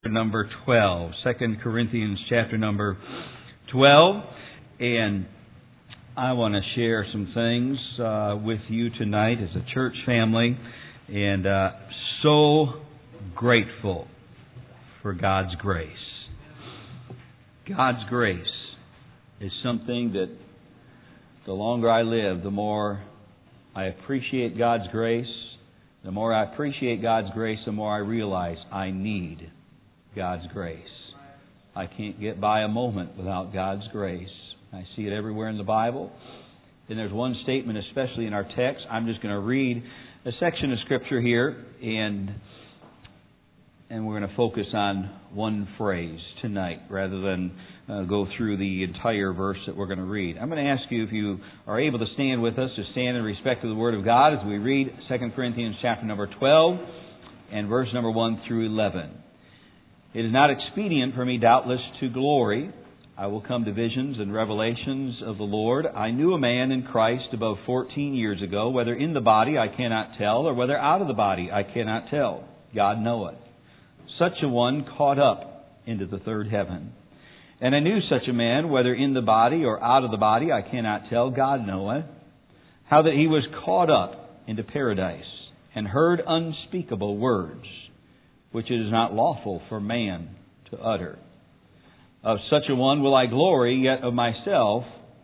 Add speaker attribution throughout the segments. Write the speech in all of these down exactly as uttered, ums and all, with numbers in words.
Speaker 1: number twelve. Second Corinthians chapter number twelve. And I want to share some things uh, with you tonight as a church family. And uh, so grateful for God's grace. God's grace is something that the longer I live, the more I appreciate God's grace. The more I appreciate God's grace, the more I realize I need God's grace. I can't get by a moment without God's grace. I see it everywhere in the Bible. And there's one statement, especially in our text. I'm just going to read a section of Scripture here, and and we're going to focus on one phrase tonight rather than uh, go through the entire verse that we're going to read. I'm going to ask you, if you are able to stand with us, to stand in respect to the Word of God as we read Second Corinthians chapter number twelve and verse number one through eleven. It is not expedient for me, doubtless, to glory. I will come to visions and revelations of the Lord. I knew a man in Christ above fourteen years ago, whether in the body I cannot tell, or whether out of the body I cannot tell. God knoweth. Such a one caught up into the third heaven. And I knew such a man, whether in the body or out of the body I cannot tell. God knoweth. How that he was caught up into paradise, and heard unspeakable words, which it is not lawful for man to utter. Of such a one will I glory, yet of myself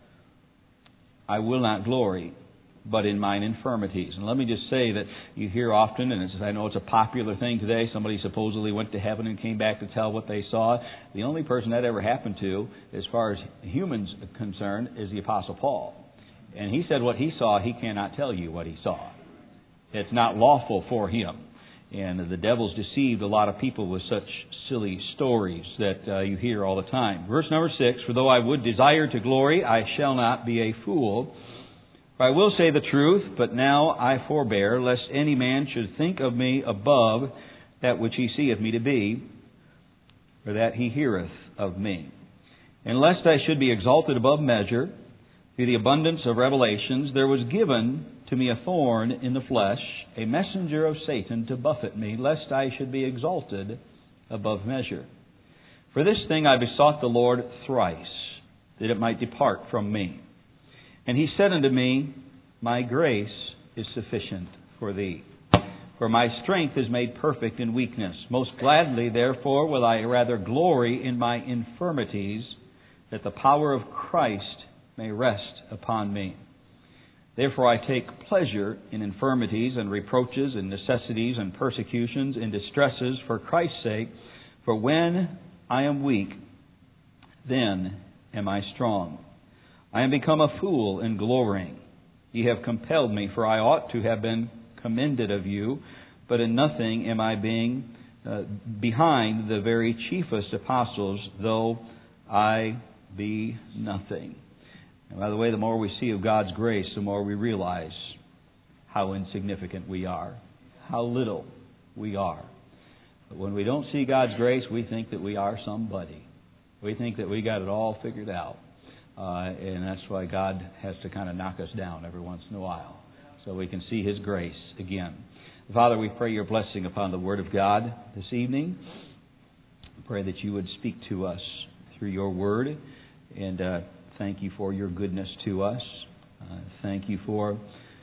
Speaker 1: I will not glory, but in mine infirmities. And let me just say that you hear often, and it's, I know it's a popular thing today, somebody supposedly went to heaven and came back to tell what they saw. The only person that ever happened to, as far as humans are concerned, is the Apostle Paul. And he said what he saw, he cannot tell you what he saw. It's not lawful for him. And the devil's deceived a lot of people with such silly stories that uh, you hear all the time. Verse number six, for though I would desire to glory, I shall not be a fool. For I will say the truth, but now I forbear, lest any man should think of me above that which he seeth me to be, or that he heareth of me. And lest I should be exalted above measure, through the abundance of revelations, there was given to me a thorn in the flesh, a messenger of Satan to buffet me, lest I should be exalted above measure. For this thing I besought the Lord thrice, that it might depart from me. And he said unto me, my grace is sufficient for thee, for my strength is made perfect in weakness. Most gladly, therefore, will I rather glory in my infirmities, that the power of Christ may rest upon me. Therefore I take pleasure in infirmities and reproaches and necessities and persecutions and distresses for Christ's sake. For when I am weak, then am I strong. I am become a fool in glorying. Ye have compelled me, for I ought to have been commended of you. But in nothing am I being uh, behind the very chiefest apostles, though I be nothing. And by the way, the more we see of God's grace, the more we realize how insignificant we are, how little we are. But when we don't see God's grace, we think that we are somebody. We think that we got it all figured out. Uh, and that's why God has to kind of knock us down every once in a while, so we can see His grace again. Father, we pray your blessing upon the Word of God this evening. We pray that you would speak to us through your Word, and uh, thank you for your goodness to us. Uh, thank you for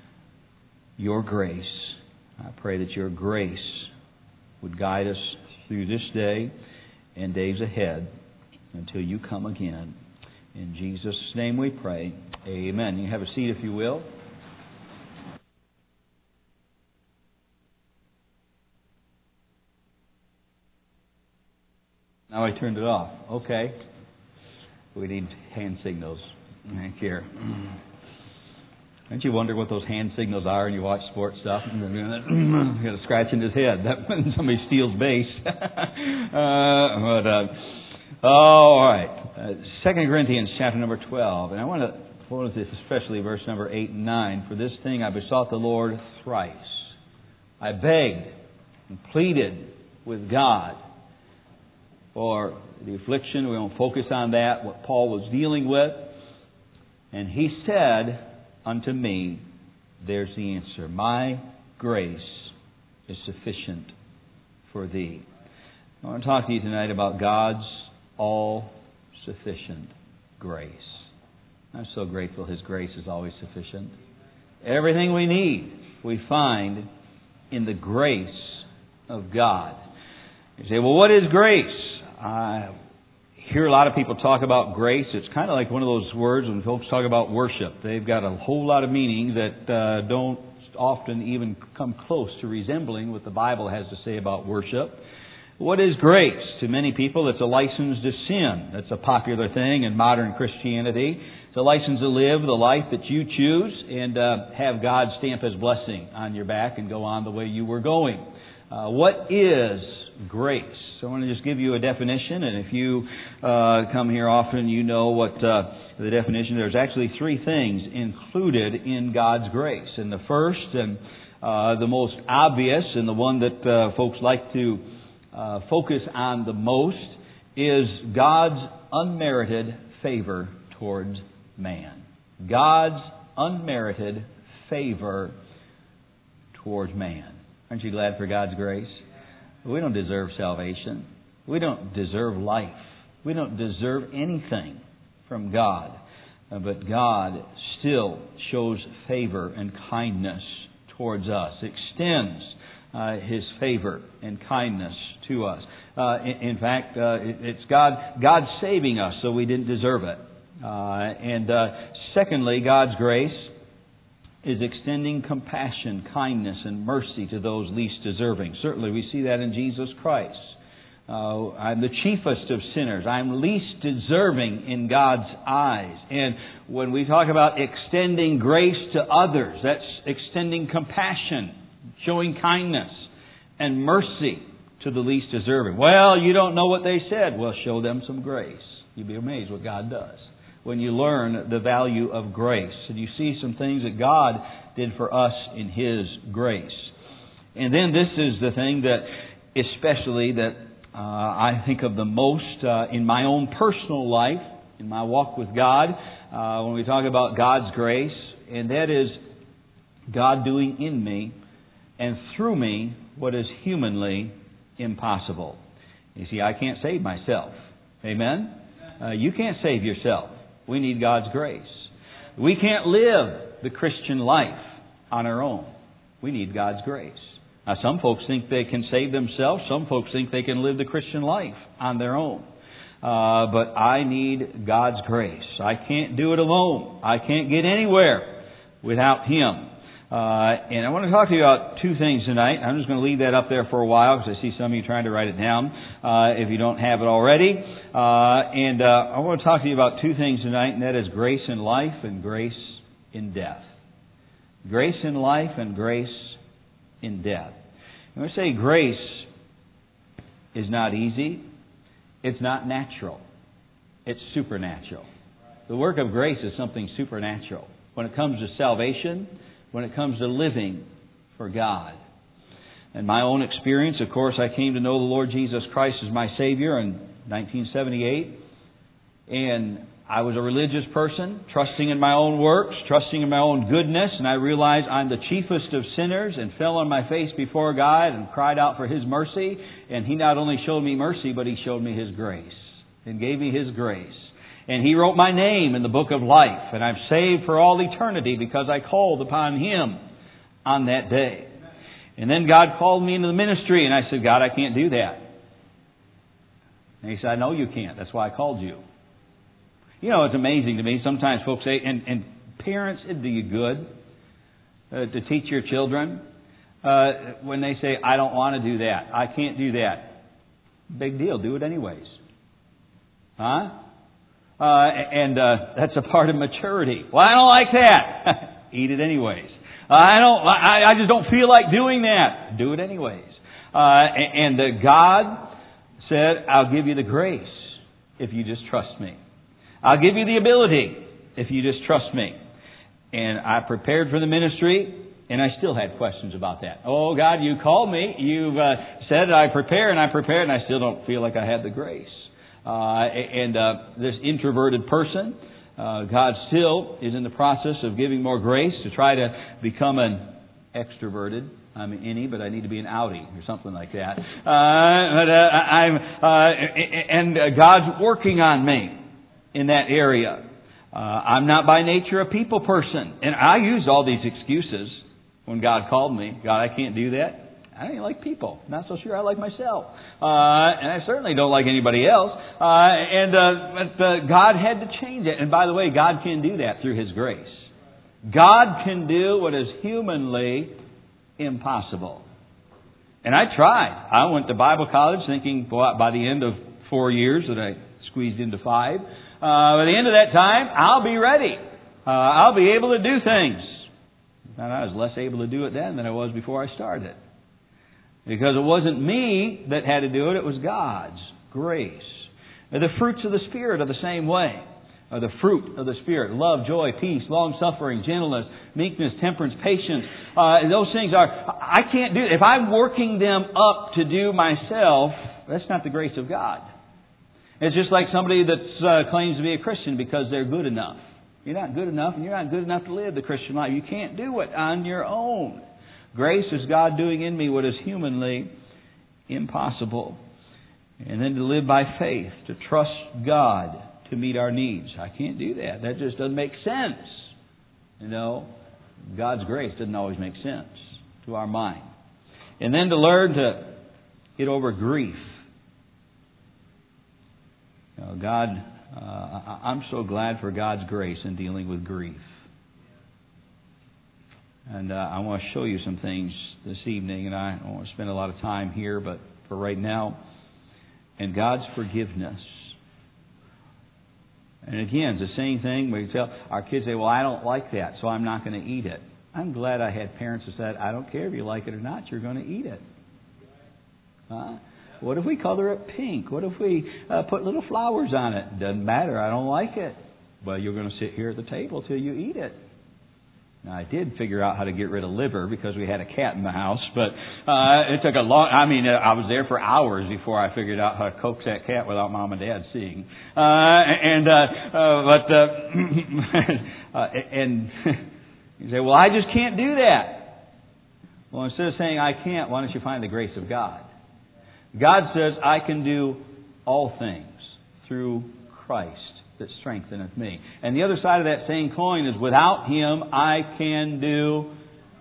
Speaker 1: your grace. I pray that your grace would guide us through this day and days ahead until you come again. In Jesus' name we pray. Amen. You have a seat if you will. Now I turned it off. Okay. We need hand signals. Thank you. Don't you wonder what those hand signals are when you watch sports stuff? You got a scratch in his head. That when somebody steals base. uh, but, uh, oh, all right. Uh, Second Corinthians chapter number twelve. And I want to quote this, especially verse number eight and nine. For this thing I besought the Lord thrice. I begged and pleaded with God for the affliction. We won't focus on that, what Paul was dealing with. And he said unto me, there's the answer. My grace is sufficient for thee. I want to talk to you tonight about God's all-sufficient grace. I'm so grateful His grace is always sufficient. Everything we need, we find in the grace of God. You say, well, what is grace? I hear a lot of people talk about grace. It's kind of like one of those words when folks talk about worship. They've got a whole lot of meaning that uh, don't often even come close to resembling what the Bible has to say about worship. What is grace? To many people, it's a license to sin. That's a popular thing in modern Christianity. It's a license to live the life that you choose and uh, have God stamp His blessing on your back and go on the way you were going. Uh, what is grace? So I want to just give you a definition, and if you uh, come here often, you know what uh, the definition. There's actually three things included in God's grace. And the first and uh, the most obvious, and the one that uh, folks like to uh, focus on the most, is God's unmerited favor towards man. God's unmerited favor towards man. Aren't you glad for God's grace? We don't deserve salvation. We don't deserve life. We don't deserve anything from God. Uh, but God still shows favor and kindness towards us, extends uh, His favor and kindness to us. Uh, in, in fact, uh, it, it's God, God saving us, so we didn't deserve it. Uh, and uh, secondly, God's grace is extending compassion, kindness, and mercy to those least deserving. Certainly we see that in Jesus Christ. Uh, I'm the chiefest of sinners. I'm least deserving in God's eyes. And when we talk about extending grace to others, that's extending compassion, showing kindness, and mercy to the least deserving. Well, you don't know what they said. Well, show them some grace. You'd be amazed what God does when you learn the value of grace. And you see some things that God did for us in His grace. And then this is the thing that especially that uh, I think of the most uh, in my own personal life, in my walk with God, uh, when we talk about God's grace, and that is God doing in me and through me what is humanly impossible. You see, I can't save myself. Amen? Uh, you can't save yourself. We need God's grace. We can't live the Christian life on our own. We need God's grace. Now, some folks think they can save themselves. Some folks think they can live the Christian life on their own. Uh, but I need God's grace. I can't do it alone. I can't get anywhere without Him. Uh, and I want to talk to you about two things tonight. I'm just going to leave that up there for a while because I see some of you trying to write it down uh, if you don't have it already. Uh, and uh, I want to talk to you about two things tonight, and that is grace in life and grace in death. Grace in life and grace in death. And we say grace is not easy. It's not natural. It's supernatural. The work of grace is something supernatural. When it comes to salvation, when it comes to living for God. In my own experience, of course, I came to know the Lord Jesus Christ as my Savior in nineteen seventy-eight. And I was a religious person, trusting in my own works, trusting in my own goodness, and I realized I'm the chiefest of sinners and fell on my face before God and cried out for His mercy. And He not only showed me mercy, but He showed me His grace and gave me His grace. And He wrote my name in the book of life. And I'm saved for all eternity because I called upon Him on that day. And then God called me into the ministry. And I said, God, I can't do that. And He said, I know you can't. That's why I called you. You know, it's amazing to me. Sometimes folks say, and, and parents, it'd do you good uh, to teach your children. Uh, when they say, I don't want to do that. I can't do that. Big deal. Do it anyways. Huh? Uh, and uh, that's a part of maturity. Well, I don't like that. Eat it anyways. I don't. I, I just don't feel like doing that. Do it anyways. Uh, and uh, God said, "I'll give you the grace if you just trust me. I'll give you the ability if you just trust me." And I prepared for the ministry, and I still had questions about that. Oh God, you called me. You've uh, said I prepare, and I prepared, and I still don't feel like I had the grace. Uh, and uh, this introverted person, uh, God still is in the process of giving more grace to try to become an extroverted I'm an innie, but I need to be an outie or something like that. Uh, but uh, I'm, uh, and God's working on me in that area. Uh, I'm not by nature a people person, and I used all these excuses when God called me. God, I can't do that. I don't even like people. Not so sure I like myself. Uh, and I certainly don't like anybody else. Uh, and uh, but uh, God had to change it. And by the way, God can do that through His grace. God can do what is humanly impossible. And I tried. I went to Bible college thinking well, by the end of four years that I squeezed into five. Uh, by the end of that time, I'll be ready. Uh, I'll be able to do things. And I was less able to do it then than I was before I started. Because it wasn't me that had to do it, it was God's grace. And the fruits of the Spirit are the same way. Or the fruit of the Spirit. Love, joy, peace, long-suffering, gentleness, meekness, temperance, patience. Uh, those things are, I can't do it. If I'm working them up to do myself, that's not the grace of God. It's just like somebody that uh, claims to be a Christian because they're good enough. You're not good enough, and you're not good enough to live the Christian life. You can't do it on your own. Grace is God doing in me what is humanly impossible. And then to live by faith, to trust God to meet our needs. I can't do that. That just doesn't make sense. You know, God's grace doesn't always make sense to our mind. And then to learn to get over grief. You know, God, uh, I'm so glad for God's grace in dealing with grief. And uh, I want to show you some things this evening, and I don't want to spend a lot of time here, but for right now, and God's forgiveness. And again, it's the same thing. We tell our kids, say, well, I don't like that, so I'm not going to eat it. I'm glad I had parents that said, I don't care if you like it or not, you're going to eat it. Huh? What if we color it pink? What if we uh, put little flowers on it? Doesn't matter, I don't like it. Well, you're going to sit here at the table till you eat it. Now, I did figure out how to get rid of liver because we had a cat in the house, but uh, it took a long, I mean, I was there for hours before I figured out how to coax that cat without Mom and Dad seeing. Uh, and, uh, uh, but, uh, uh, and you say, well, I just can't do that. Well, instead of saying I can't, why don't you find the grace of God? God says, I can do all things through Christ that strengtheneth me. And the other side of that same coin is, without Him, I can do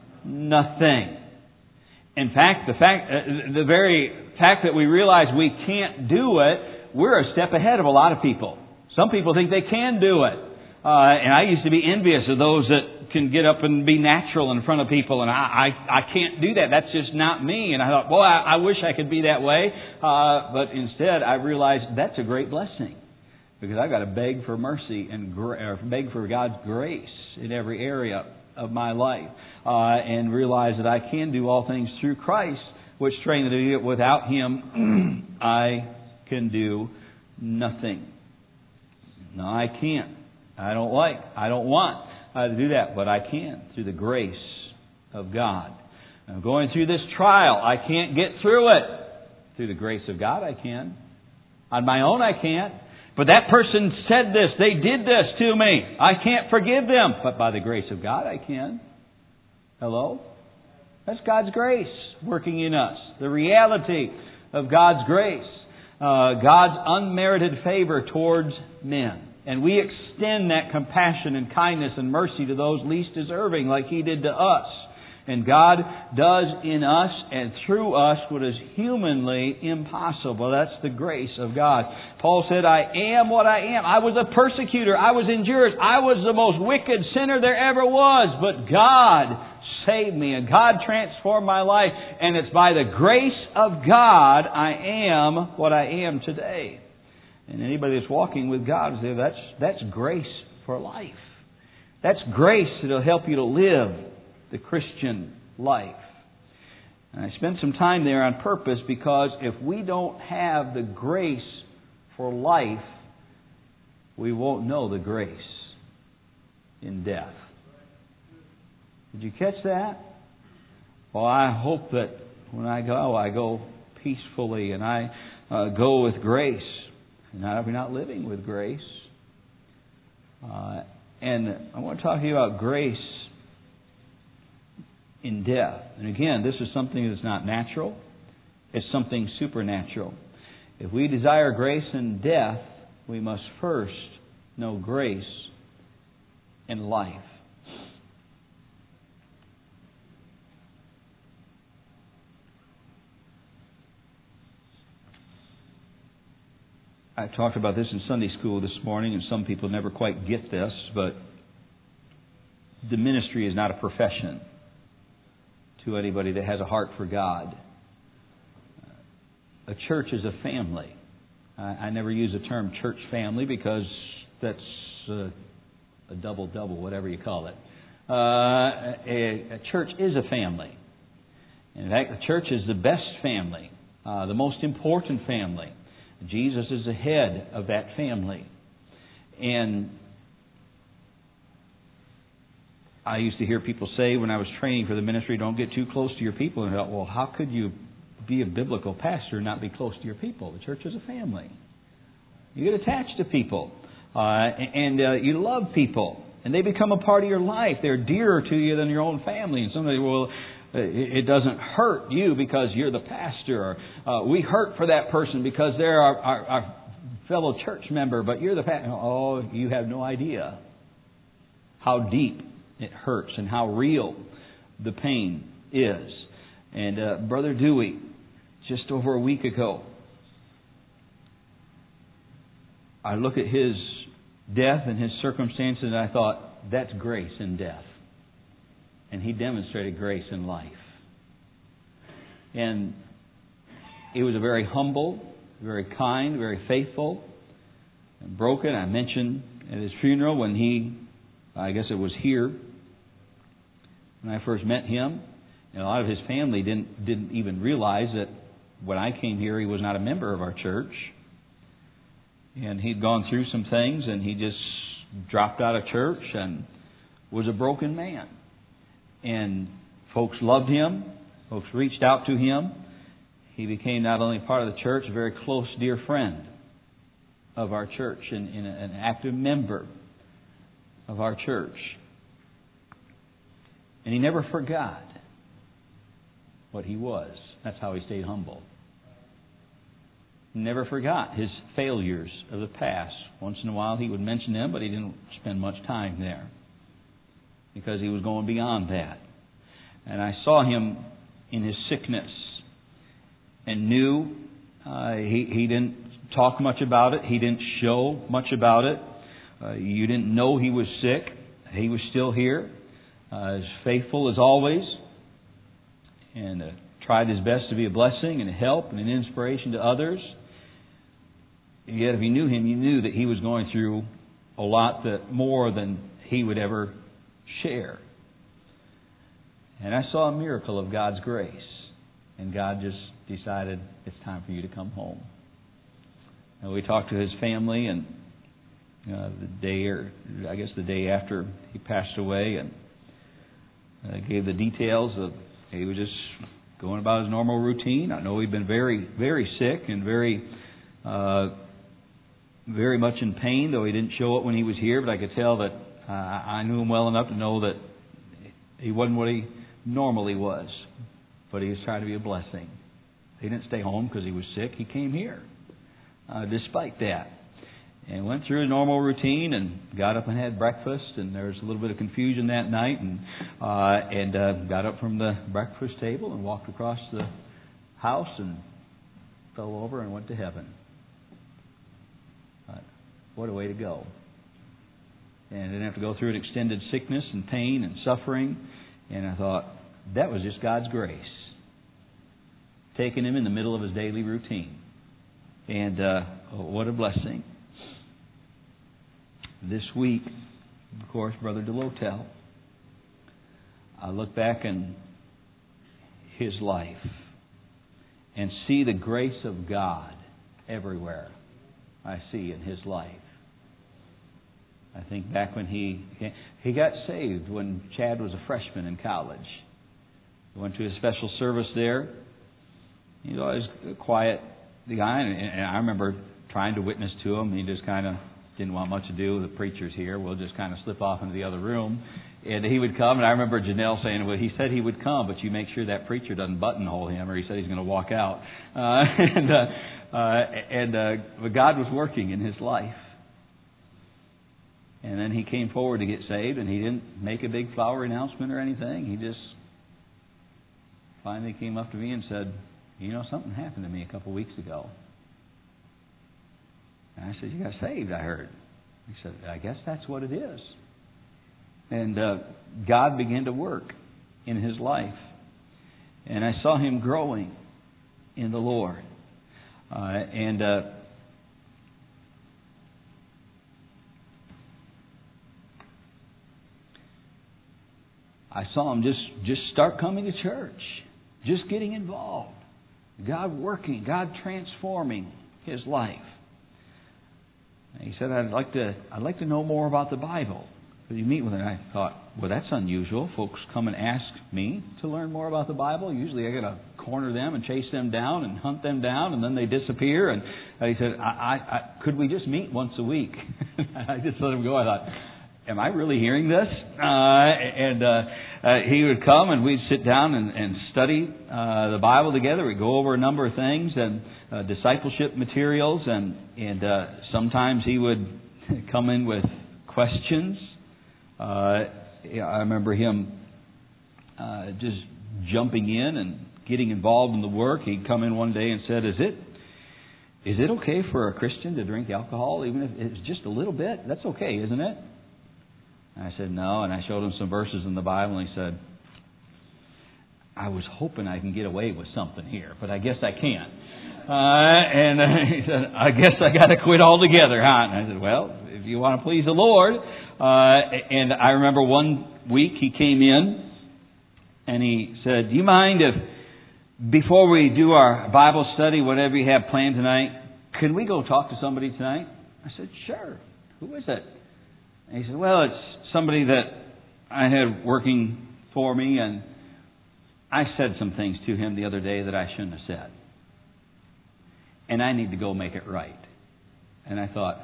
Speaker 1: nothing. In fact, the fact, uh, the very fact that we realize we can't do it, we're a step ahead of a lot of people. Some people think they can do it. Uh, and I used to be envious of those that can get up and be natural in front of people, and I, I, I can't do that. That's just not me. And I thought, boy, I, I wish I could be that way. Uh, but instead, I realized that's a great blessing. Because I've got to beg for mercy and gra- or beg for God's grace in every area of my life. Uh, and realize that I can do all things through Christ, which strengthens me. Without Him, I can do nothing. No, I can't. I don't like, I don't want uh, to do that, but I can through the grace of God. I'm going through this trial. I can't get through it. Through the grace of God, I can. On my own, I can't. But that person said this. They did this to me. I can't forgive them. But by the grace of God, I can. Hello? That's God's grace working in us. The reality of God's grace. Uh, God's unmerited favor towards men. And we extend that compassion and kindness and mercy to those least deserving, like He did to us. And God does in us and through us what is humanly impossible. That's the grace of God. Paul said, I am what I am. I was a persecutor. I was injurious. I was the most wicked sinner there ever was. But God saved me and God transformed my life. And it's by the grace of God I am what I am today. And anybody that's walking with God, that's, that's grace for life. That's grace that will help you to live the Christian life. And I spent some time there on purpose because if we don't have the grace for life, we won't know the grace in death. Did you catch that? Well, I hope that when I go, I go peacefully and I uh, go with grace. Not if you're not living with grace. Uh, and I want to talk to you about grace in death. And again, this is something that's not natural. It's something supernatural. If we desire grace in death, we must first know grace in life. I talked about this in Sunday school this morning, and some people never quite get this, but the ministry is not a profession to anybody that has a heart for God. A church is a family. I never use the term church family because that's a, a double-double, whatever you call it. Uh, a, a church is a family. In fact, the church is the best family, uh, the most important family. Jesus is the head of that family. And I used to hear people say when I was training for the ministry, don't get too close to your people. And I thought, well, how could you be a biblical pastor and not be close to your people? The church is a family. You get attached to people. Uh, and uh, you love people. And they become a part of your life. They're dearer to you than your own family. And somebody, well, it doesn't hurt you because you're the pastor. Or, uh, we hurt for that person because they're our, our, our fellow church member, but you're the pastor. Oh, you have no idea how deep it hurts and how real the pain is. And uh, Brother Dewey, just over a week ago, I look at his death and his circumstances and I thought, that's grace in death. And he demonstrated grace in life. And he was a very humble, very kind, very faithful, and broken. I mentioned at his funeral when he, I guess it was here, when I first met him, and a lot of his family didn't didn't even realize that when I came here, he was not a member of our church. And he'd gone through some things, and he just dropped out of church and was a broken man. And folks loved him. Folks reached out to him. He became not only part of the church, a very close, dear friend of our church and, and an active member of our church. And he never forgot what he was. That's how he stayed humble. He never forgot his failures of the past. Once in a while he would mention them, but he didn't spend much time there, because he was going beyond that. And I saw him in his sickness and knew uh, he, he didn't talk much about it. He didn't show much about it. Uh, you didn't know he was sick. He was still here, uh, as faithful as always, and uh, tried his best to be a blessing and a help and an inspiration to others. And yet if you knew him, you knew that he was going through a lot that more than he would ever share. And I saw a miracle of God's grace. And God just decided it's time for you to come home. And we talked to his family, and uh, the day, or I guess the day after he passed away, and uh, gave the details of he was just going about his normal routine. I know he'd been very, very sick and very, uh, very much in pain, though he didn't show it when he was here. But I could tell that uh, I knew him well enough to know that he wasn't what he normally was, but he was trying to be a blessing. He didn't stay home because he was sick. He came here uh, despite that, and went through a normal routine and got up and had breakfast. And there was a little bit of confusion that night, and uh, and uh, got up from the breakfast table and walked across the house and fell over and went to heaven. Uh, what a way to go! And didn't have to go through an extended sickness and pain and suffering. And I thought, that was just God's grace, taking him in the middle of his daily routine. And uh, what a blessing. This week, of course, Brother DeLotel, I look back in his life and see the grace of God everywhere I see in his life. I think back when he he got saved when Chad was a freshman in college. He went to a special service there. He was always a quiet guy, and I remember trying to witness to him. He just kind of didn't want much to do with the preachers here. We'll just kind of slip off into the other room. and he would come, and I remember Janelle saying, well, he said he would come, but you make sure that preacher doesn't buttonhole him, or he said he's going to walk out. Uh, and uh, uh, and uh, but God was working in his life. And then he came forward to get saved, and he didn't make a big flowery announcement or anything. He just finally came up to me and said, you know, something happened to me a couple weeks ago. And I said, you got saved, I heard. He said, I guess that's what it is. And uh, God began to work in his life. And I saw him growing in the Lord. Uh, and uh, I saw him just, just start coming to church. Just getting involved. God working. God transforming his life. And he said, I'd like to I'd like to know more about the Bible. So you meet with him. And I thought, well, that's unusual. Folks come and ask me to learn more about the Bible. Usually I got to corner them and chase them down and hunt them down, and then they disappear. And he said, I, I, I, could we just meet once a week? I just let him go. I thought, am I really hearing this? Uh, and uh, uh, he would come, and we'd sit down and, and study uh, the Bible together. We'd go over a number of things and uh, discipleship materials, and, and uh, sometimes he would come in with questions. Uh, I remember him uh, just jumping in and getting involved in the work. He'd come in one day and said, "Is it is it okay for a Christian to drink alcohol, even if it's just a little bit? That's okay, isn't it?" And I said, "No." And I showed him some verses in the Bible, and he said, "I was hoping I can get away with something here, but I guess I can't." Uh, and uh, he said, "I guess I got to quit altogether, huh?" And I said, "Well, if you want to please the Lord." Uh, and I remember one week he came in and he said, "Do you mind if before we do our Bible study, whatever you have planned tonight, can we go talk to somebody tonight?" I said, "Sure. Who is it?" And he said, "Well, it's somebody that I had working for me, and I said some things to him the other day that I shouldn't have said. And I need to go make it right." And I thought,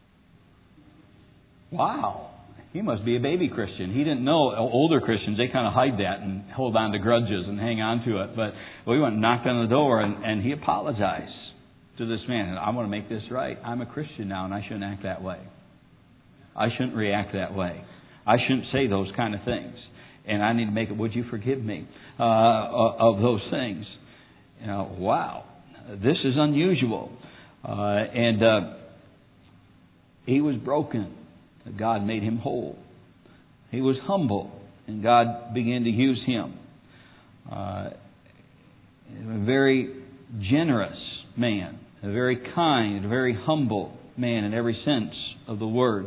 Speaker 1: wow, he must be a baby Christian. He didn't know older Christians, they kind of hide that and hold on to grudges and hang on to it. But we went and knocked on the door, and, and he apologized to this man. "I want to make this right. I'm a Christian now, and I shouldn't act that way. I shouldn't react that way. I shouldn't say those kind of things. And I need to make it, would you forgive me uh, of those things?" You know, wow, this is unusual. Uh, and uh, he was broken. God made him whole. He was humble, and God began to use him. Uh, a very generous man, a very kind, a very humble man in every sense of the word.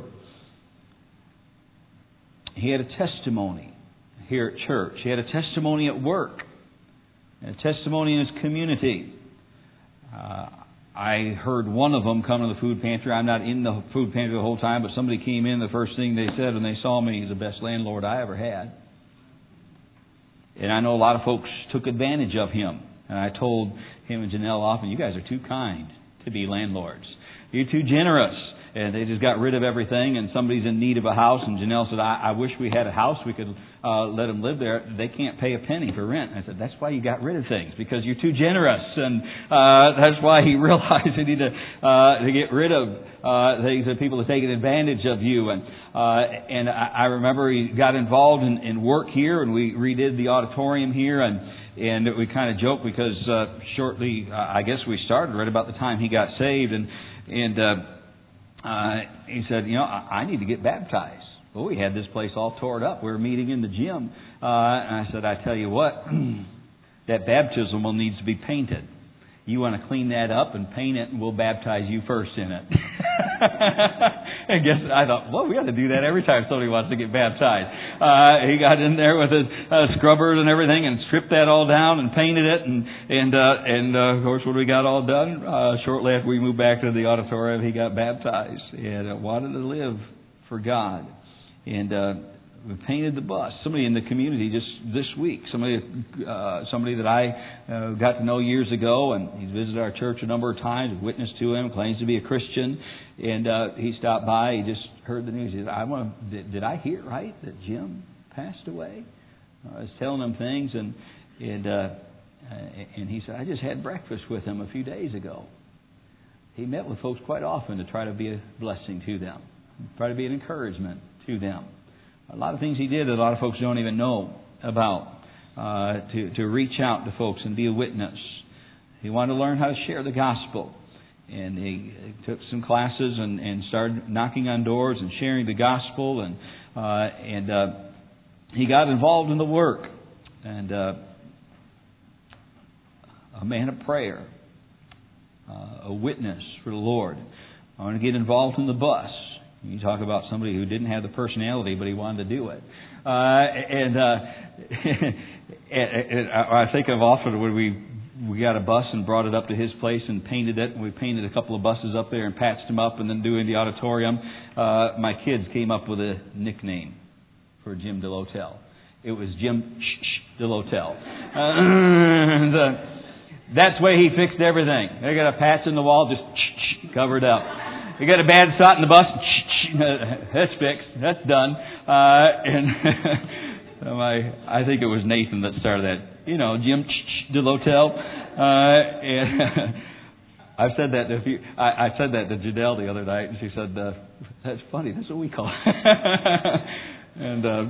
Speaker 1: He had a testimony here at church. He had a testimony at work, a testimony in his community. Uh, I heard one of them come to the food pantry. I'm not in the food pantry the whole time, but somebody came in. The first thing they said when they saw me, "He's the best landlord I ever had." And I know a lot of folks took advantage of him. And I told him and Janelle often, "You guys are too kind to be landlords. You're too generous." And they just got rid of everything, and somebody's in need of a house. And Janelle said, I, I wish we had a house. We could uh, let them live there. They can't pay a penny for rent. And I said, that's why you got rid of things, because you're too generous. And uh, that's why he realized he needed to, uh, to get rid of uh, things that people are taking advantage of you. And uh, and I, I remember he got involved in, in work here, and we redid the auditorium here. And And we kind of joked because uh, shortly, uh, I guess we started right about the time he got saved. And, and uh, Uh, he said, "You know, I, I need to get baptized." Well, we had this place all torn up. We were meeting in the gym. Uh, and I said, "I tell you what, that baptismal needs to be painted. You want to clean that up and paint it, and we'll baptize you first in it." I guess I thought, well, we got to do that every time somebody wants to get baptized. Uh, he got in there with his uh, scrubbers and everything and stripped that all down and painted it. And and uh, and uh, of course, when we got all done, uh, shortly after we moved back to the auditorium, he got baptized and uh, wanted to live for God. And uh, we painted the bus. Somebody in the community just this week, somebody uh, somebody that I uh, got to know years ago, and he's visited our church a number of times, witnessed to him, claims to be a Christian. And uh, he stopped by. He just heard the news. He said, I want to, did, did I hear right that Jim passed away? I was telling him things, and and uh, and he said, I just had breakfast with him a few days ago. He met with folks quite often to try to be a blessing to them, try to be an encouragement to them. A lot of things he did that a lot of folks don't even know about, uh, to, to reach out to folks and be a witness. He wanted to learn how to share the gospel. And he took some classes and, and started knocking on doors and sharing the gospel. And uh, and uh, he got involved in the work. And uh, a man of prayer, uh, a witness for the Lord. I want to get involved in the bus. You talk about somebody who didn't have the personality, but he wanted to do it. Uh, and, uh, and, and I think of often when we we got a bus and brought it up to his place and painted it, and we painted a couple of buses up there and patched them up, and then doing the auditorium, uh, my kids came up with a nickname for Jim DeLotel. It was Jim DeLotel. Uh, and, uh, that's the way he fixed everything. They got a patch in the wall, just covered up. You got a bad spot in the bus, that's fixed, that's done. Uh, and my, I think it was Nathan that started that. You know, Jim DeLotel. Uh, and I've said that to a few, I, I said that to Janelle the other night, and she said, uh, "That's funny. That's what we call it." and uh,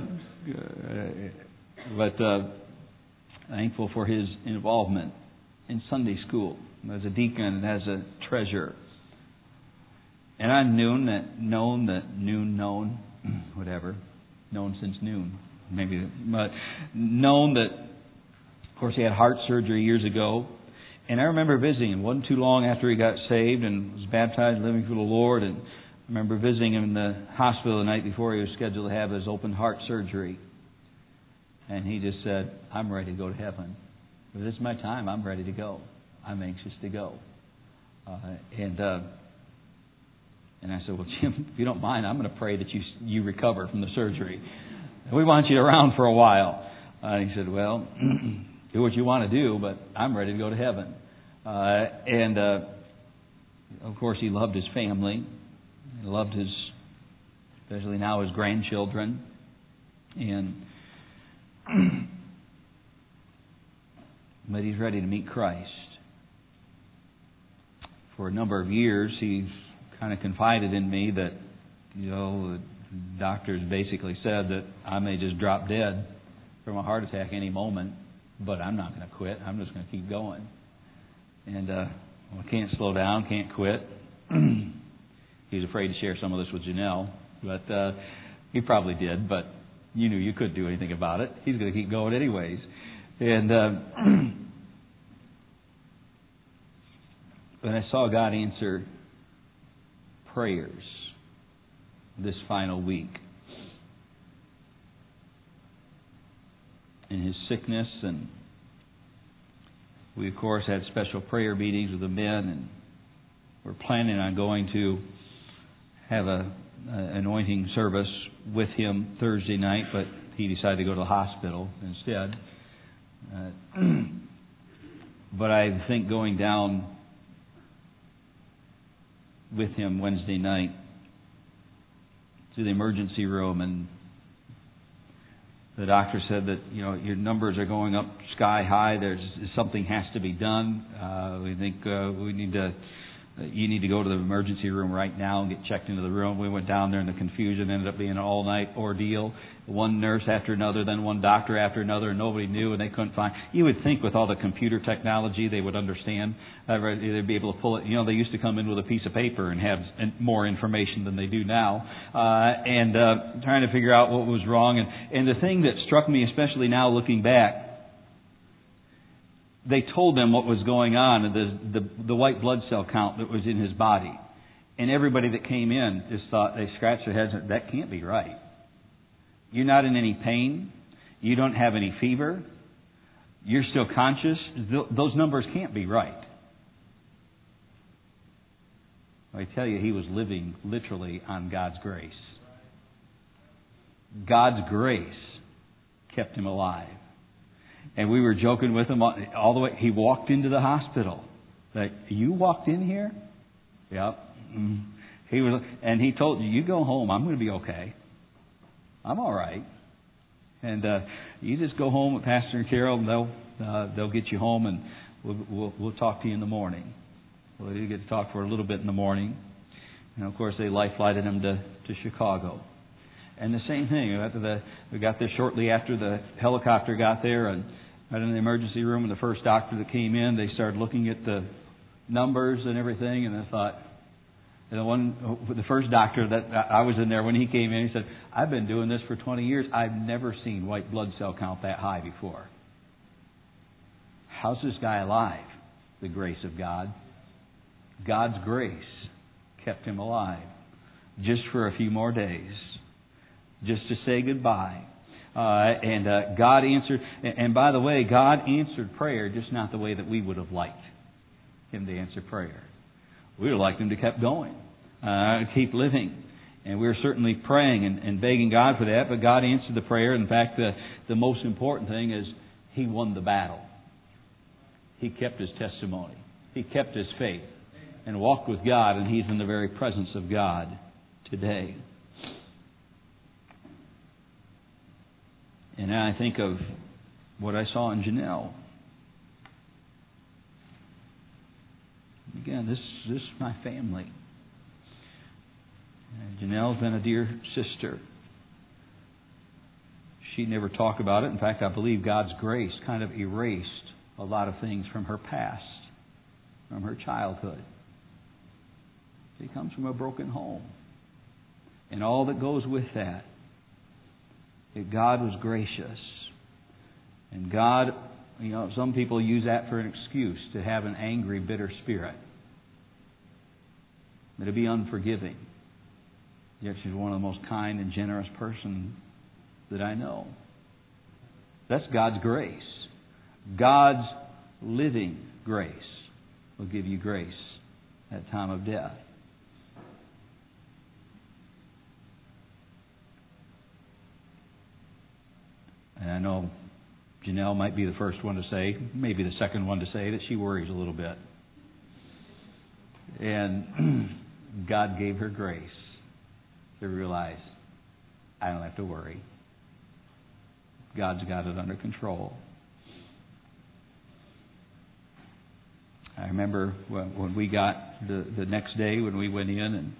Speaker 1: but uh, thankful for his involvement in Sunday school as a deacon and as a treasurer. And I've known that, known that, noon, known, whatever, known since noon, maybe, but known that. Of course, he had heart surgery years ago. And I remember visiting him. It wasn't too long after he got saved and was baptized, living for the Lord. And I remember visiting him in the hospital the night before he was scheduled to have his open heart surgery. And he just said, I'm ready to go to heaven. But this is my time. I'm ready to go. I'm anxious to go. Uh, and uh, and I said, well, Jim, if you don't mind, I'm going to pray that you you recover from the surgery. We want you around for a while. Uh, he said, well... do what you want to do, but I'm ready to go to heaven. Uh, and, uh, of course, he loved his family. He loved his, especially now, his grandchildren. And, but he's ready to meet Christ. For a number of years, he's kind of confided in me that, you know, the doctors basically said that I may just drop dead from a heart attack any moment. But I'm not going to quit. I'm just going to keep going. And uh, well, I can't slow down, can't quit. He was afraid to share some of this with Janelle, but uh, he probably did. But you knew you couldn't do anything about it. He's going to keep going anyways. And uh, when I saw God answer prayers this final week, in his sickness, and we of course had special prayer meetings with the men, and we're planning on going to have a, a anointing service with him Thursday night, but he decided to go to the hospital instead. Uh, but I think going down with him Wednesday night to the emergency room, and the doctor said that, you know, your numbers are going up sky high. There's something has to be done. Uh, we think uh, we need to. Uh, you need to go to the emergency room right now and get checked into the room. We went down there, and the confusion ended up being an all-night ordeal. One nurse after another, then one doctor after another, and nobody knew, and they couldn't find. You would think with all the computer technology they would understand. Uh, they'd be able to pull it. You know, they used to come in with a piece of paper and have more information than they do now, uh, and uh, trying to figure out what was wrong. And, and the thing that struck me, especially now looking back, they told them what was going on and the, the the white blood cell count that was in his body. And everybody that came in just thought, they scratched their heads and said, that can't be right. You're not in any pain. You don't have any fever. You're still conscious. Th- those numbers can't be right. I tell you, he was living literally on God's grace. God's grace kept him alive. And we were joking with him all the way. He walked into the hospital. Like, you walked in here? Yep. He was, and he told you, you go home. I'm going to be okay. I'm all right. And uh, you just go home with Pastor and Carol, and they'll uh, they'll get you home, and we'll, we'll we'll talk to you in the morning. Well, you get to talk for a little bit in the morning, and of course they life flighted him to to Chicago. And the same thing. After the we got there shortly after the helicopter got there, and right in the emergency room, and the first doctor that came in, they started looking at the numbers and everything, and I thought. And the one, the first doctor that I was in there when he came in, he said, "I've been doing this for twenty years. I've never seen white blood cell count that high before. How's this guy alive? The grace of God. God's grace kept him alive just for a few more days, just to say goodbye." Uh, and uh, God answered. And by the way, God answered prayer, just not the way that we would have liked Him to answer prayer. We would have liked Him to keep going, uh, keep living. And we were certainly praying and, and begging God for that, but God answered the prayer. In fact, the, the most important thing is He won the battle. He kept His testimony. He kept His faith and walked with God, and He's in the very presence of God today. And now I think of what I saw in Janelle. Again, this, this is my family. And Janelle's been a dear sister. She'd never talk about it. In fact, I believe God's grace kind of erased a lot of things from her past, from her childhood. She comes from a broken home. And all that goes with that, that God was gracious. And God, you know, some people use that for an excuse to have an angry, bitter spirit. To be unforgiving. Yet she's one of the most kind and generous persons that I know. That's God's grace. God's living grace will give you grace at time of death. And I know Janelle might be the first one to say, maybe the second one to say, that she worries a little bit. And God gave her grace to realize, I don't have to worry. God's got it under control. I remember when, when we got the, the next day when we went in and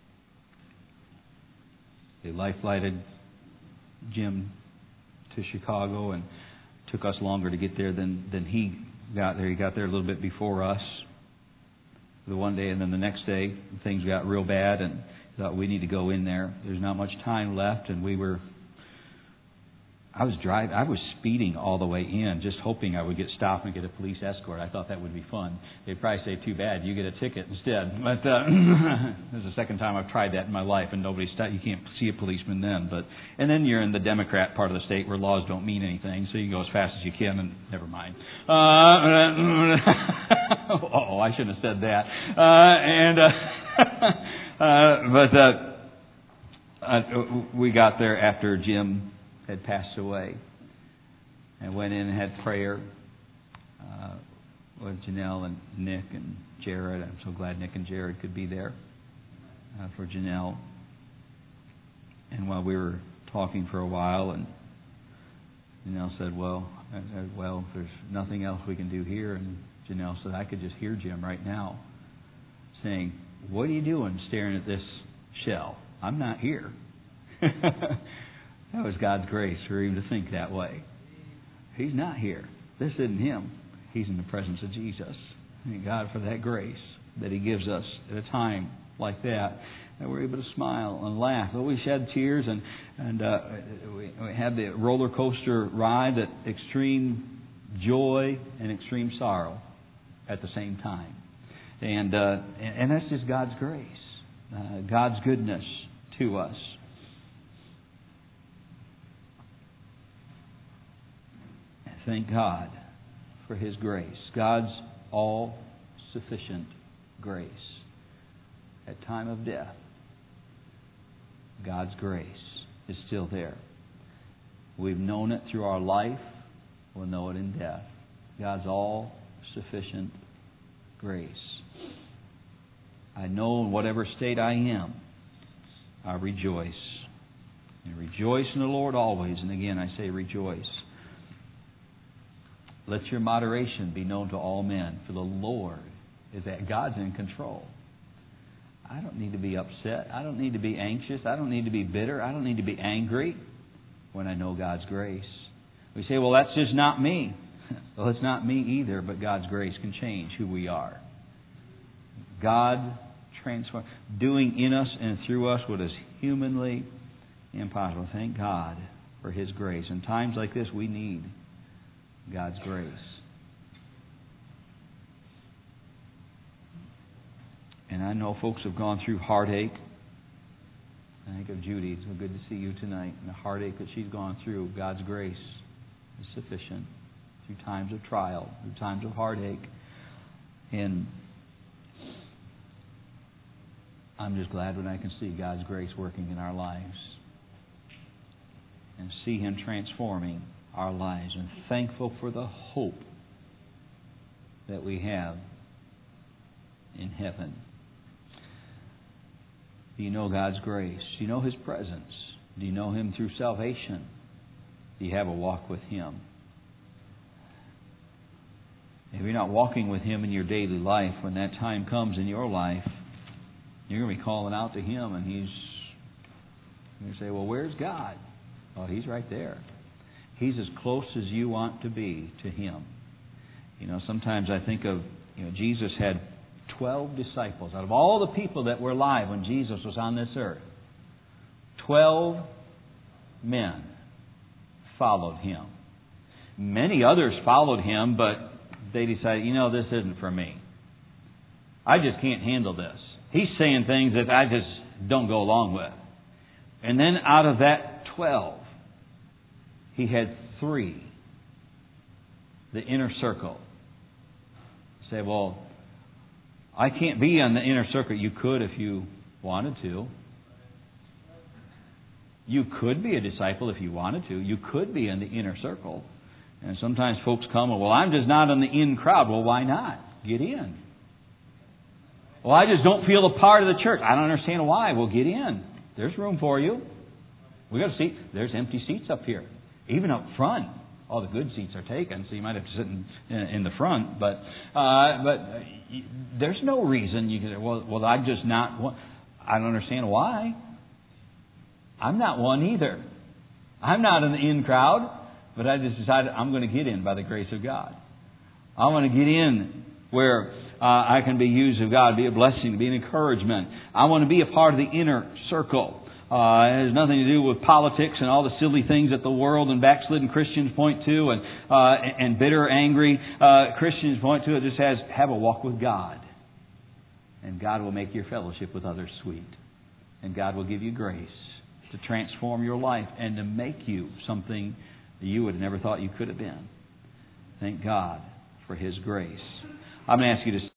Speaker 1: they life flighted Jim to Chicago, and it took us longer to get there than, than he got there. He got there a little bit before us. The one day, and then the next day things got real bad, and thought we need to go in there. There's not much time left, and we were. I was driving. I was speeding all the way in, just hoping I would get stopped and get a police escort. I thought that would be fun. They'd probably say, "Too bad, you get a ticket instead." But uh, this is the second time I've tried that in my life, and nobody stopped. You can't see a policeman then. But and then you're in the Democrat part of the state where laws don't mean anything, so you go as fast as you can, and never mind. Uh, oh, I shouldn't have said that. Uh, and uh, uh, but uh, uh, we got there after Jim had passed away, and went in and had prayer uh, with Janelle and Nick and Jared. I'm so glad Nick and Jared could be there uh, for Janelle. And while we were talking for a while, and Janelle said, "Well, I said, well, there's nothing else we can do here." And Janelle said, "I could just hear Jim right now saying, 'What are you doing staring at this shell? I'm not here.'" That was God's grace for him to think that way. He's not here. This isn't him. He's in the presence of Jesus. Thank God for that grace that He gives us at a time like that. That we're able to smile and laugh. Though we shed tears and, and uh, we, we had the roller coaster ride, that extreme joy and extreme sorrow at the same time. And, uh, and that's just God's grace. Uh, God's goodness to us. Thank God for His grace. God's all-sufficient grace. At time of death, God's grace is still there. We've known it through our life. We'll know it in death. God's all-sufficient grace. I know in whatever state I am, I rejoice And rejoice in the Lord always. And again, I say rejoice. Let your moderation be known to all men, for the Lord is that God's in control. I don't need to be upset. I don't need to be anxious. I don't need to be bitter. I don't need to be angry when I know God's grace. We say, well, that's just not me. Well, it's not me either, but God's grace can change who we are. God transform, doing in us and through us what is humanly impossible. Thank God for His grace. In times like this, we need God's grace. And I know folks have gone through heartache. I think of Judy. It's so good to see you tonight. And the heartache that she's gone through, God's grace is sufficient through times of trial, through times of heartache. And I'm just glad when I can see God's grace working in our lives and see Him transforming our lives, and thankful for the hope that we have in heaven. Do you know God's grace? Do you know His presence? Do you know Him through salvation? Do you have a walk with Him? If you're not walking with Him in your daily life, when that time comes in your life, you're going to be calling out to Him, and He's going to say, well, where's God? Oh, He's right there. He's as close as you want to be to Him. You know, sometimes I think of, you know, Jesus had twelve disciples. Out of all the people that were alive when Jesus was on this earth, twelve men followed Him. Many others followed Him, but they decided, you know, this isn't for me. I just can't handle this. He's saying things that I just don't go along with. And then out of that twelve, He had three, the inner circle. Say, well, I can't be on the inner circle. You could if you wanted to. You could be a disciple if you wanted to. You could be in the inner circle. And sometimes folks come, well, I'm just not in the in crowd. Well, why not? Get in. Well, I just don't feel a part of the church. I don't understand why. Well, get in. There's room for you. We got a seat. There's empty seats up here. Even up front, all the good seats are taken, so you might have to sit in, in, in the front. But uh, but uh, there's no reason you can say, well, well, I'm just not one. I don't understand why. I'm not one either. I'm not in the in crowd, but I just decided I'm going to get in by the grace of God. I want to get in where uh, I can be used of God, be a blessing, be an encouragement. I want to be a part of the inner circle. Uh, it has nothing to do with politics and all the silly things that the world and backslidden Christians point to, and uh, and bitter, angry uh, Christians point to. It just has have a walk with God, and God will make your fellowship with others sweet, and God will give you grace to transform your life and to make you something that you would have never thought you could have been. Thank God for His grace. I'm going to ask you to